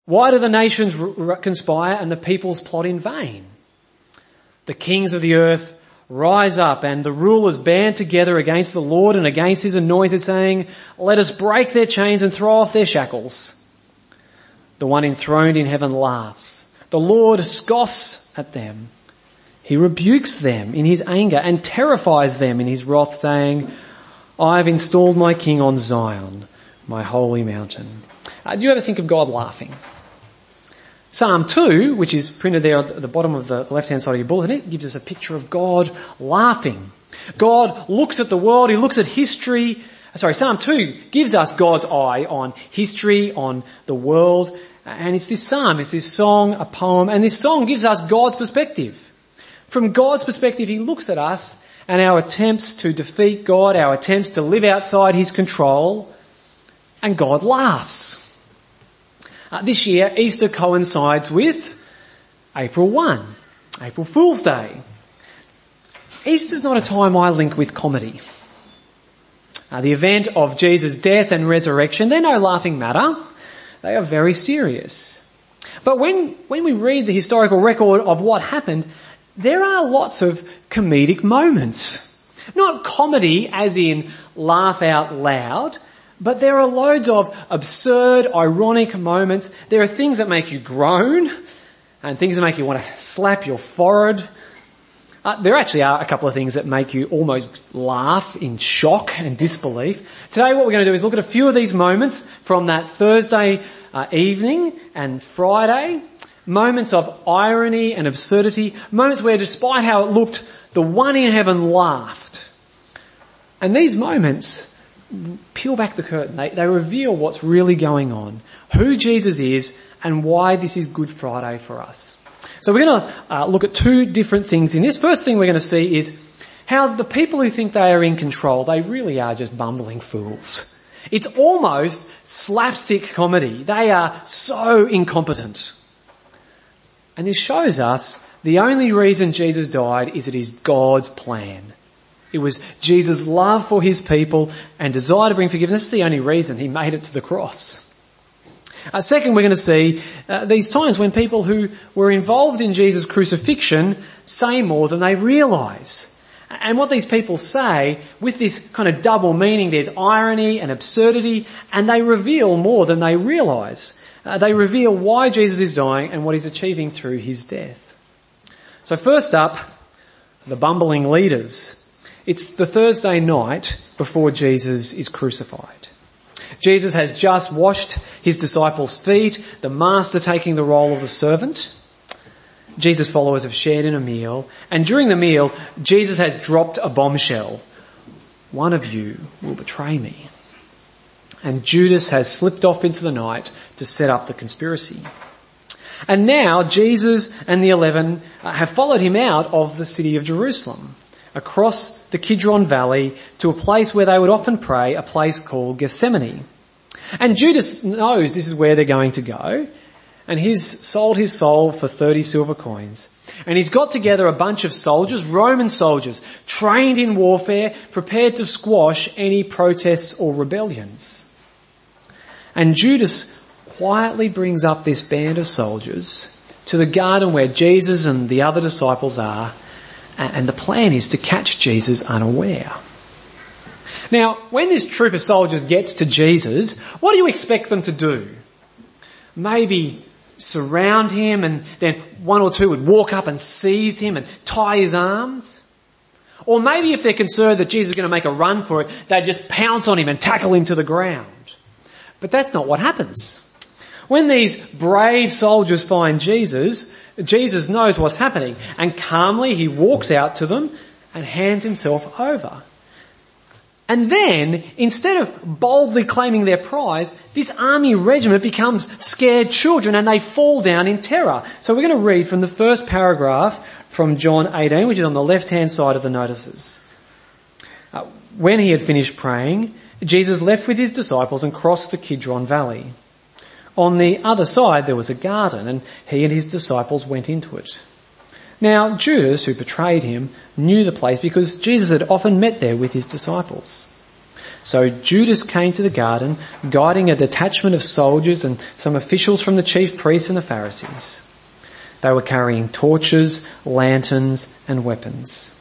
Why do the nations conspire and the peoples plot in vain? The kings of the earth rise up and the rulers band together against the Lord and against his anointed, saying, let us break their chains and throw off their shackles. The one enthroned in heaven laughs. The Lord scoffs at them. He rebukes them in his anger and terrifies them in his wrath, saying, I have installed my king on Zion, my holy mountain. Do you ever think of God laughing? Psalm 2, which is printed there at the bottom of the left-hand side of your bulletin, it gives us a picture of God laughing. God looks at the world, he looks at history. Psalm 2 gives us God's eye on history, on the world. And it's this psalm, it's this song, a poem, and this song gives us God's perspective. From God's perspective, he looks at us and our attempts to defeat God, our attempts to live outside his control, and God laughs. This year, Easter coincides with April 1, April Fool's Day. Easter's not a time I link with comedy. The event of Jesus' death and resurrection, they're no laughing matter. They are very serious. But when we read the historical record of what happened, there are lots of comedic moments. Not comedy as in laugh out loud, but there are loads of absurd, ironic moments. There are things that make you groan and things that make you want to slap your forehead. There actually are a couple of things that make you almost laugh in shock and disbelief. Today what we're going to do is look at a few of these moments from that Thursday evening and Friday. Moments of irony and absurdity. Moments where despite how it looked, the one in heaven laughed. And these moments peel back the curtain. They reveal what's really going on, who Jesus is and why this is Good Friday for us. So we're going to look at two different things in this. First thing we're going to see is how the people who think they are in control, they really are just bumbling fools. It's almost slapstick comedy. They are so incompetent. And this shows us the only reason Jesus died is it is God's plan. It was Jesus' love for his people and desire to bring forgiveness. That's the only reason he made it to the cross. Second, we're going to see these times when people who were involved in Jesus' crucifixion say more than they realise. And what these people say, with this kind of double meaning, there's irony and absurdity, and they reveal more than they realise. They reveal why Jesus is dying and what he's achieving through his death. So first up, the bumbling leaders. It's the Thursday night before Jesus is crucified. Jesus has just washed his disciples' feet, the master taking the role of the servant. Jesus' followers have shared in a meal, and during the meal, Jesus has dropped a bombshell. One of you will betray me. And Judas has slipped off into the night to set up the conspiracy. And now Jesus and the 11 have followed him out of the city of Jerusalem, across the Kidron Valley to a place where they would often pray, a place called Gethsemane. And Judas knows this is where they're going to go, and he's sold his soul for 30 silver coins. And he's got together a bunch of soldiers, Roman soldiers, trained in warfare, prepared to squash any protests or rebellions. And Judas quietly brings up this band of soldiers to the garden where Jesus and the other disciples are, and the plan is to catch Jesus unaware. Now, when this troop of soldiers gets to Jesus, what do you expect them to do? Maybe surround him, and then one or two would walk up and seize him and tie his arms? Or maybe if they're concerned that Jesus is going to make a run for it, they'd just pounce on him and tackle him to the ground. But that's not what happens. When these brave soldiers find Jesus, Jesus knows what's happening, and calmly he walks out to them and hands himself over. And then, instead of boldly claiming their prize, this army regiment becomes scared children and they fall down in terror. So we're going to read from the first paragraph from John 18, which is on the left-hand side of the notices. When he had finished praying, Jesus left with his disciples and crossed the Kidron Valley. On the other side there was a garden, and he and his disciples went into it. Now Judas, who betrayed him, knew the place because Jesus had often met there with his disciples. So Judas came to the garden, guiding a detachment of soldiers and some officials from the chief priests and the Pharisees. They were carrying torches, lanterns, and weapons.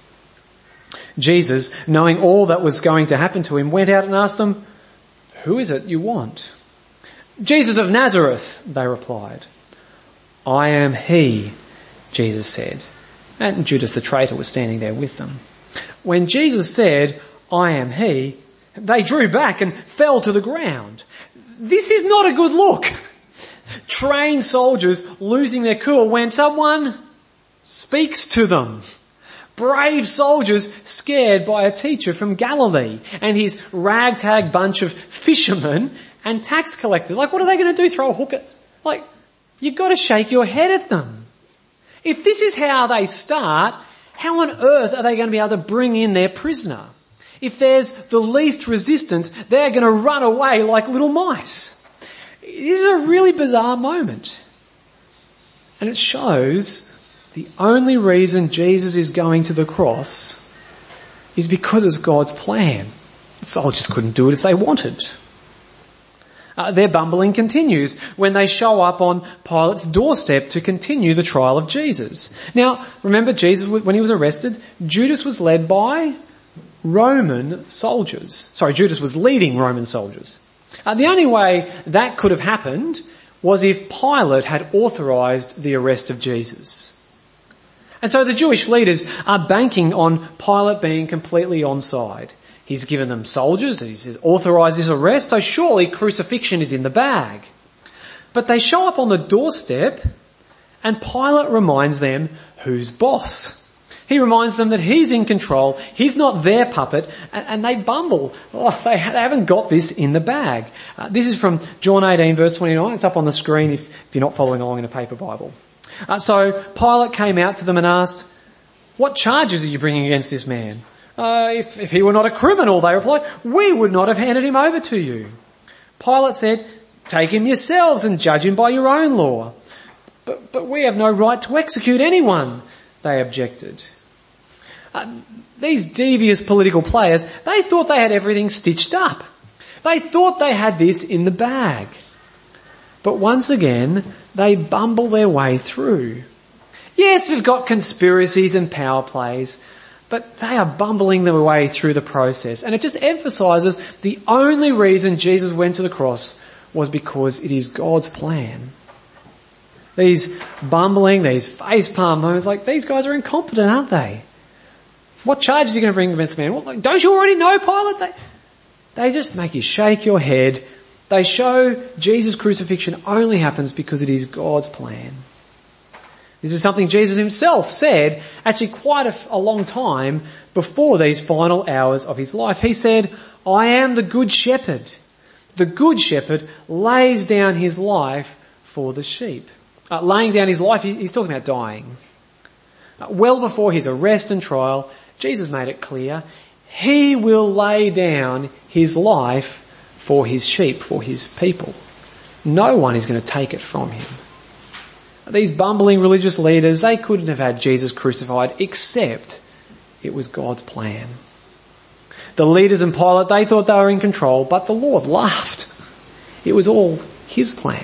Jesus, knowing all that was going to happen to him, went out and asked them, "Who is it you want?" "Jesus of Nazareth," they replied. "I am he," Jesus said. And Judas the traitor was standing there with them. When Jesus said, "I am he," they drew back and fell to the ground. This is not a good look. Trained soldiers losing their cool when someone speaks to them. Brave soldiers scared by a teacher from Galilee and his ragtag bunch of fishermen and tax collectors. Like, what are they going to do? Throw a hook at? Like, you've got to shake your head at them. If this is how they start, how on earth are they going to be able to bring in their prisoner? If there's the least resistance, they're going to run away like little mice. This is a really bizarre moment. And it shows the only reason Jesus is going to the cross is because it's God's plan. The soldiers couldn't do it if they wanted. Their bumbling continues when they show up on Pilate's doorstep to continue the trial of Jesus. Now, remember Jesus, when he was arrested, Judas was led by Roman soldiers. Sorry, Judas was leading Roman soldiers. The only way that could have happened was if Pilate had authorised the arrest of Jesus. And so the Jewish leaders are banking on Pilate being completely onside. He's given them soldiers, he's authorised this arrest, so surely crucifixion is in the bag. But they show up on the doorstep and Pilate reminds them who's boss. He reminds them that he's in control, he's not their puppet, and they bumble. Oh, they haven't got this in the bag. This is from John 18 verse 29. It's up on the screen if you're not following along in a paper Bible. So Pilate came out to them and asked, "What charges are you bringing against this man?" If he were not a criminal," they replied, "we would not have handed him over to you." Pilate said, "Take him yourselves and judge him by your own law." But we have no right to execute anyone," they objected. These devious political players, they thought they had everything stitched up. They thought they had this in the bag. But once again, they bumble their way through. Yes, we've got conspiracies and power plays, but they are bumbling their way through the process. And it just emphasises the only reason Jesus went to the cross was because it is God's plan. These bumbling, these facepalm moments, like these guys are incompetent, aren't they? What charges are you going to bring against this man? Well, like, don't you already know, Pilate? They just make you shake your head. They show Jesus' crucifixion only happens because it is God's plan. This is something Jesus himself said actually quite a long time before these final hours of his life. He said, "I am the good shepherd. The good shepherd lays down his life for the sheep." Laying down his life, he's talking about dying. Well before his arrest and trial, Jesus made it clear he will lay down his life for his sheep, for his people. No one is going to take it from him. These bumbling religious leaders, they couldn't have had Jesus crucified except it was God's plan. The leaders and Pilate, they thought they were in control, but the Lord laughed. It was all his plan.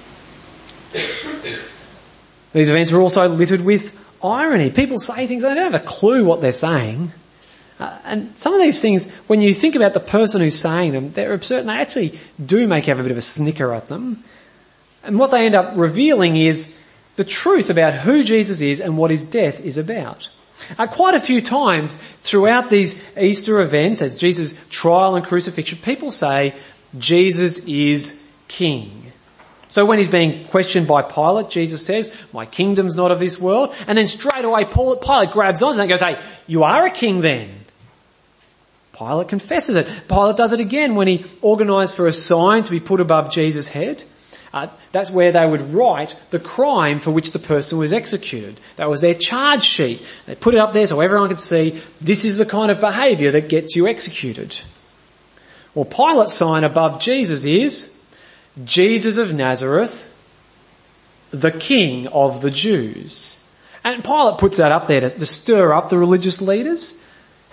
These events are also littered with irony. People say things, they don't have a clue what they're saying. And some of these things, when you think about the person who's saying them, they're absurd and they actually do make you have a bit of a snicker at them. And what they end up revealing is the truth about who Jesus is and what his death is about. Quite a few times throughout these Easter events, as Jesus' trial and crucifixion, people say Jesus is King. So when he's being questioned by Pilate, Jesus says, "My kingdom's not of this world." And then straight away Pilate grabs on and goes, "Hey, you are a king then." Pilate confesses it. Pilate does it again when he organised for a sign to be put above Jesus' head. That's where they would write the crime for which the person was executed. That was their charge sheet. They put it up there so everyone could see this is the kind of behaviour that gets you executed. Well, Pilate's sign above Jesus is Jesus of Nazareth, the King of the Jews. And Pilate puts that up there to stir up the religious leaders.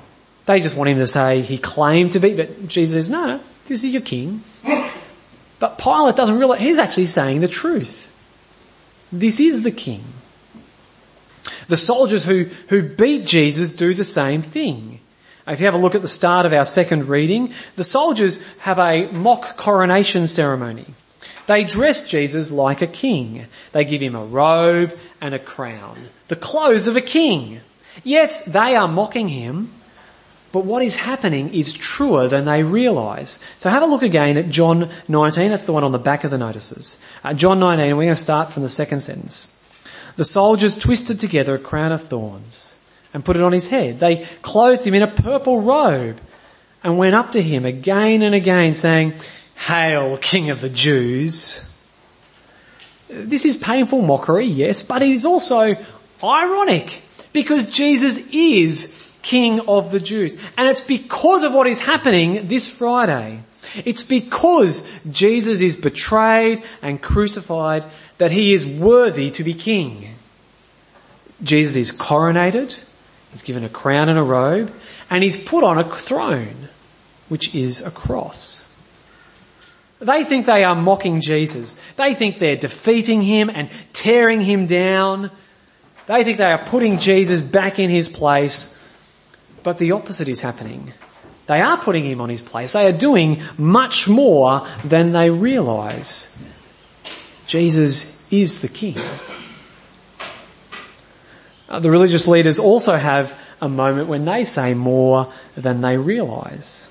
They just want him to say he claimed to be, but Jesus says, no, this is your king. But Pilate doesn't realize, he's actually saying the truth. This is the king. The soldiers who beat Jesus do the same thing. If you have a look at the start of our second reading, the soldiers have a mock coronation ceremony. They dress Jesus like a king. They give him a robe and a crown, the clothes of a king. Yes, they are mocking him, but what is happening is truer than they realise. So have a look again at John 19. That's the one on the back of the notices. John 19, we're going to start from the second sentence. The soldiers twisted together a crown of thorns and put it on his head. They clothed him in a purple robe and went up to him again and again saying, "Hail, King of the Jews." This is painful mockery, yes, but it is also ironic because Jesus is King of the Jews. And it's because of what is happening this Friday. It's because Jesus is betrayed and crucified that he is worthy to be king. Jesus is coronated, he's given a crown and a robe, and he's put on a throne, which is a cross. They think they are mocking Jesus. They think they're defeating him and tearing him down. They think they are putting Jesus back in his place. But the opposite is happening. They are putting him on his place. They are doing much more than they realise. Jesus is the king. The religious leaders also have a moment when they say more than they realise.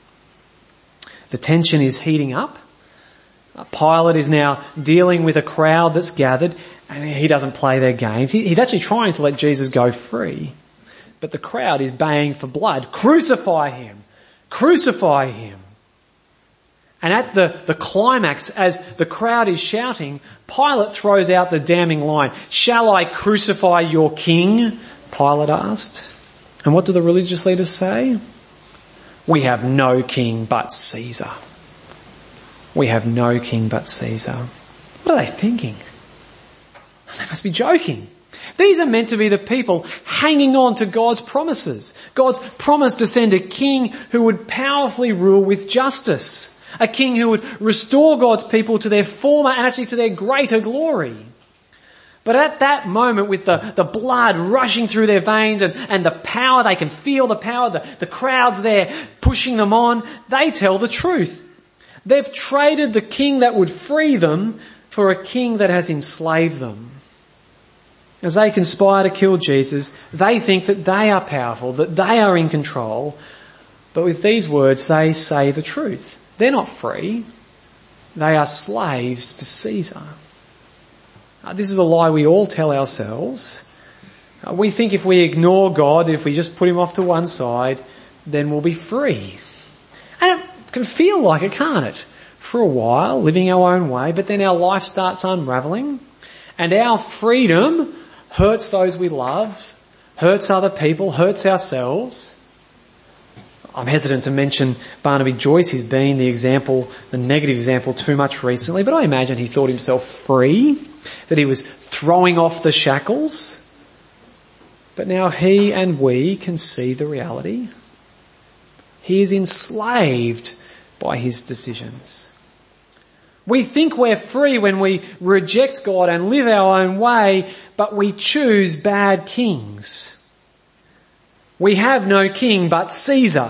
The tension is heating up. Pilate is now dealing with a crowd that's gathered, and he doesn't play their games. He's actually trying to let Jesus go free. But the crowd is baying for blood. Crucify him! Crucify him! And at the climax, as the crowd is shouting, Pilate throws out the damning line, "Shall I crucify your king?" Pilate asked. And what do the religious leaders say? "We have no king but Caesar." We have no king but Caesar. What are they thinking? They must be joking. These are meant to be the people hanging on to God's promises. God's promise to send a king who would powerfully rule with justice. A king who would restore God's people to their former and actually to their greater glory. But at that moment, with the blood rushing through their veins and the power, they can feel the power, the crowds there pushing them on, they tell the truth. They've traded the king that would free them for a king that has enslaved them. As they conspire to kill Jesus, they think that they are powerful, that they are in control. But with these words, they say the truth. They're not free. They are slaves to Caesar. This is a lie we all tell ourselves. We think if we ignore God, if we just put him off to one side, then we'll be free. And it can feel like it, can't it? For a while, living our own way, but then our life starts unravelling and our freedom hurts those we love, hurts other people, hurts ourselves. I'm hesitant to mention Barnaby Joyce. He's been the negative example too much recently, but I imagine he thought himself free, that he was throwing off the shackles. But now he and we can see the reality. He is enslaved by his decisions. We think we're free when we reject God and live our own way, but we choose bad kings. We have no king but Caesar.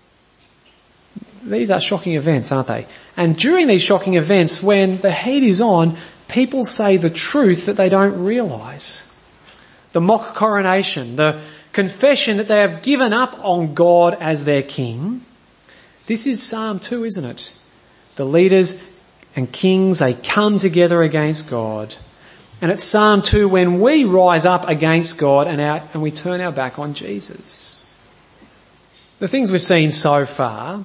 These are shocking events, aren't they? And during these shocking events, when the heat is on, people say the truth that they don't realise. The mock coronation, the confession that they have given up on God as their king. This is Psalm 2, isn't it? The leaders and kings, they come together against God. And it's Psalm 2 when we rise up against God and we turn our back on Jesus. The things we've seen so far,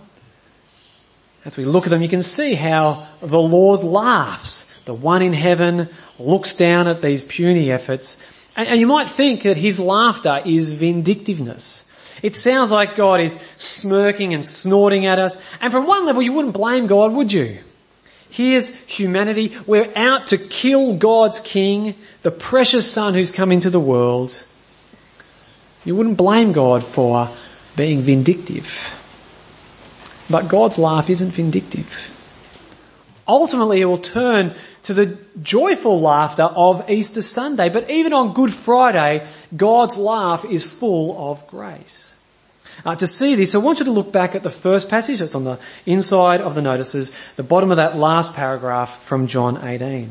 as we look at them, you can see how the Lord laughs. The one in heaven looks down at these puny efforts. And you might think that his laughter is vindictiveness. It sounds like God is smirking and snorting at us. And from one level, you wouldn't blame God, would you? Here's humanity. We're out to kill God's king, the precious son who's come into the world. You wouldn't blame God for being vindictive. But God's laugh isn't vindictive. Ultimately, it will turn to the joyful laughter of Easter Sunday. But even on Good Friday, God's laugh is full of grace. To see this, I want you to look back at the first passage that's on the inside of the notices, the bottom of that last paragraph from John 18.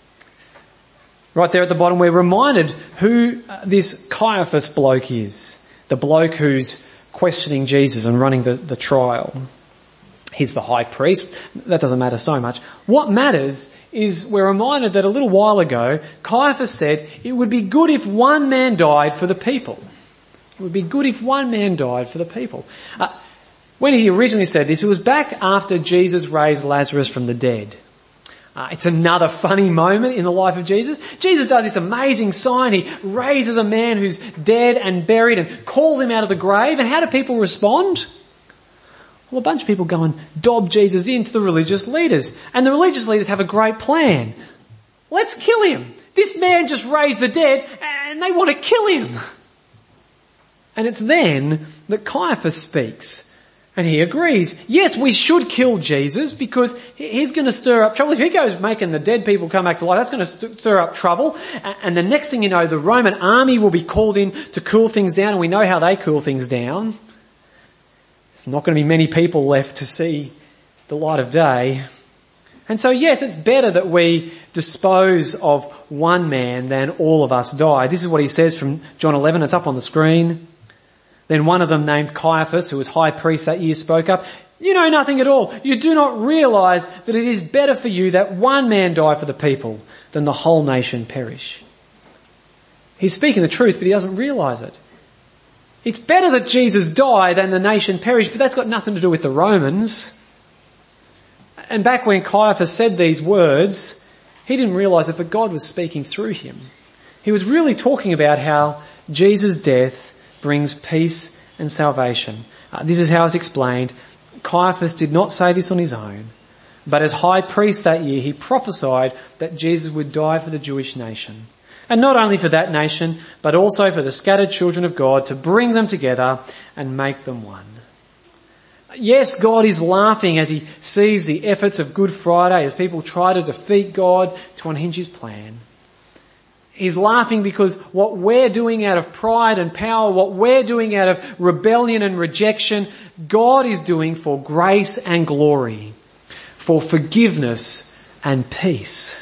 Right there at the bottom, we're reminded who this Caiaphas bloke is. The bloke who's questioning Jesus and running the trial. He's the high priest. That doesn't matter so much. What matters is we're reminded that a little while ago, Caiaphas said it would be good if one man died for the people. It would be good if one man died for the people. When he originally said this, it was back after Jesus raised Lazarus from the dead. It's another funny moment in the life of Jesus. Jesus does this amazing sign. He raises a man who's dead and buried and calls him out of the grave. And how do people respond? Well, a bunch of people go and dob Jesus into the religious leaders. And the religious leaders have a great plan. Let's kill him. This man just raised the dead and they want to kill him. And it's then that Caiaphas speaks. And he agrees. Yes, we should kill Jesus because he's going to stir up trouble. If he goes making the dead people come back to life, that's going to stir up trouble. And the next thing you know, the Roman army will be called in to cool things down. And we know how they cool things down. There's not going to be many people left to see the light of day. And so yes, it's better that we dispose of one man than all of us die. This is what he says from John 11. It's up on the screen. Then one of them, named Caiaphas, who was high priest that year, spoke up. You know nothing at all. You do not realise that it is better for you that one man die for the people than the whole nation perish. He's speaking the truth, but he doesn't realise it. It's better that Jesus die than the nation perish, but that's got nothing to do with the Romans. And back when Caiaphas said these words, he didn't realise it, but God was speaking through him. He was really talking about how Jesus' death brings peace and salvation. This is how it's explained. Caiaphas did not say this on his own, but as high priest that year, he prophesied that Jesus would die for the Jewish nation. And not only for that nation, but also for the scattered children of God, to bring them together and make them one. Yes, God is laughing as he sees the efforts of Good Friday as people try to defeat God to unhinge his plan. He's laughing because what we're doing out of pride and power, what we're doing out of rebellion and rejection, God is doing for grace and glory, for forgiveness and peace.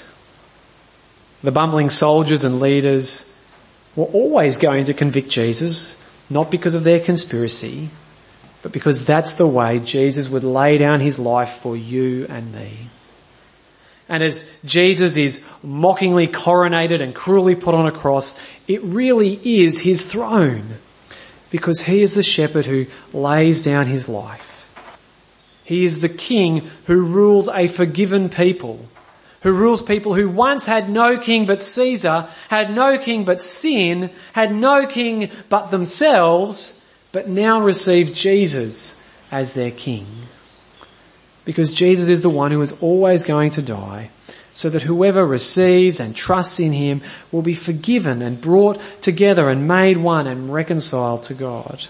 The bumbling soldiers and leaders were always going to convict Jesus, not because of their conspiracy, but because that's the way Jesus would lay down his life for you and me. And as Jesus is mockingly coronated and cruelly put on a cross, it really is his throne, because he is the shepherd who lays down his life. He is the king who rules a forgiven people, who rules people who once had no king but Caesar, had no king but sin, had no king but themselves, but now receive Jesus as their king. Because Jesus is the one who is always going to die, so that whoever receives and trusts in him will be forgiven and brought together and made one and reconciled to God.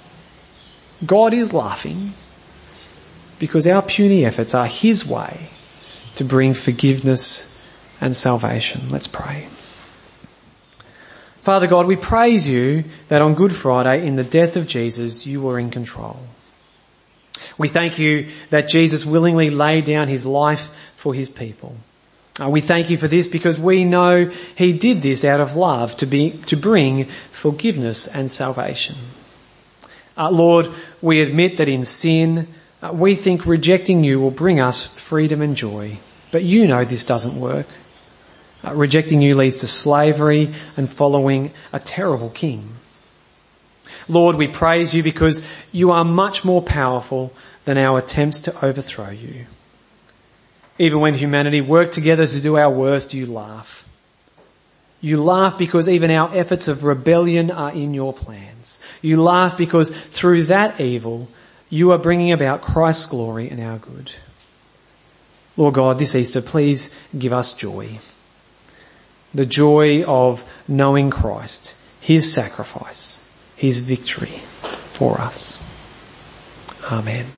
God is laughing because our puny efforts are his way to bring forgiveness and salvation. Let's pray. Father God, we praise you that on Good Friday, in the death of Jesus, you were in control. We thank you that Jesus willingly laid down his life for his people. We thank you for this because we know he did this out of love to bring forgiveness and salvation. Lord, we admit that in sin, we think rejecting you will bring us freedom and joy. But you know this doesn't work. Rejecting you leads to slavery and following a terrible king. Lord, we praise you because you are much more powerful than our attempts to overthrow you. Even when humanity work together to do our worst, you laugh. You laugh because even our efforts of rebellion are in your plans. You laugh because through that evil, you are bringing about Christ's glory and our good. Lord God, this Easter, please give us joy. The joy of knowing Christ, his sacrifice, his victory for us. Amen.